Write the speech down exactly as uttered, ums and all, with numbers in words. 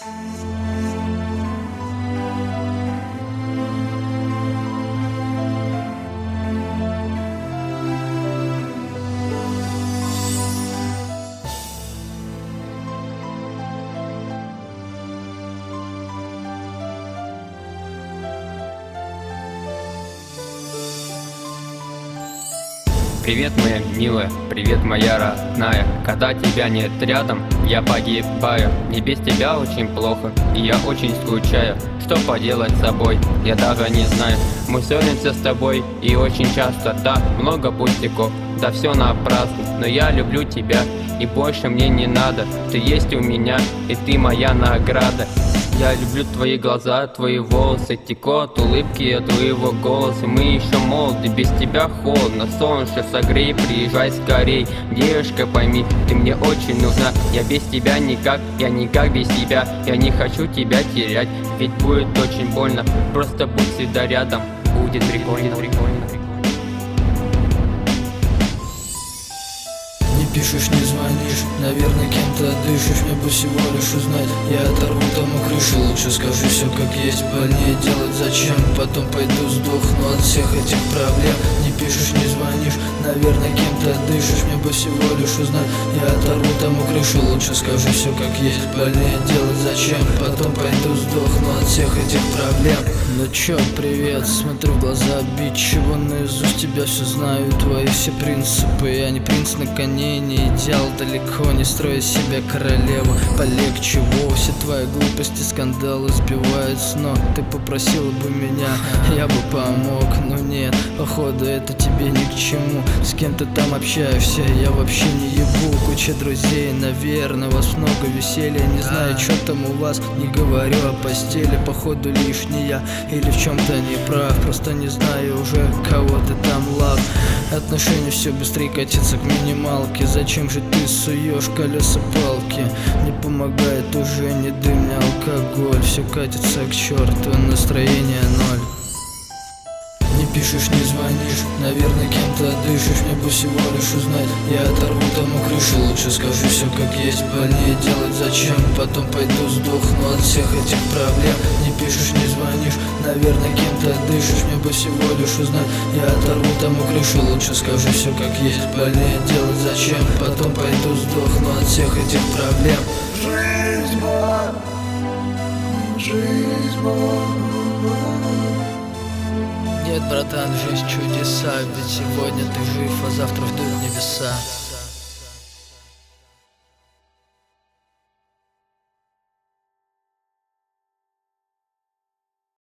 Привет, моя милая, привет, моя родная. Когда тебя нет рядом, я погибаю. Мне без тебя очень плохо, и я очень скучаю. Что поделать с собой, я даже не знаю. Мы ссоримся с тобой, и очень часто, да, много пустяков. Да все напрасно, но я люблю тебя, и больше мне не надо. Ты есть у меня, и ты моя награда. Я люблю твои глаза, твои волосы, текут улыбки от твоего голоса. Мы еще молоды, без тебя холодно. Солнце согрей, приезжай скорей. Девушка, пойми, ты мне очень нужна. Я без тебя никак, я никак без тебя. Я не хочу тебя терять, ведь будет очень больно. Просто будь всегда рядом, будет прикольно, прикольно. Пишешь, не звонишь, наверное, кем-то дышишь. Мне бы всего лишь узнать, я оторву тому крышу. Лучше скажи все как есть, больнее делать зачем. Потом пойду сдохну от всех этих проблем. Не пишешь, не звонишь, наверное, кем-то дышишь. Мне бы всего лишь узнать, я оторву тому крышу. Лучше скажи все как есть, больнее делать зачем. Потом пойду сдохну от всех этих проблем. Ну чё, привет, смотрю в глаза, обидчиво наизусть тебя все знаю. Твои все принципы, я не принц на коне, не идеал, далеко не строй из себя королеву. Полегче вовсе, твои глупости, скандалы сбивают с ног. Ты попросила бы меня, я бы помог, но нет, походу это тебе ни к чему. С кем ты там общаешься, я вообще не ебу. Куча друзей, наверное, вас много веселья. Не знаю, что там у вас, не говорю о постели. Походу лишний я или в чем-то не прав. Просто не знаю уже, кого ты там лав. Отношения все быстрее катятся к минималке. Зачем же ты суешь колеса палки? Не помогает уже ни дым, ни алкоголь. Все катится к черту, настроение ноль. Не пишешь, не звонишь, наверное, кем-то дышишь. Мне бы всего лишь узнать, я оторву тому крышу. Лучше скажи все как есть, больнее делать зачем. Потом пойду сдохну от всех этих проблем. Не пишешь, не звонишь, наверное, кем-то дышишь. Мне бы всего лишь узнать, я оторву тому крышу. Лучше скажи все как есть, больнее делать зачем. Потом пойду сдохну от всех этих проблем. Жизнь, мам, жизнь, мам. Нет, братан, жизнь чудеса. Ведь сегодня ты жив, а завтра ждут небеса.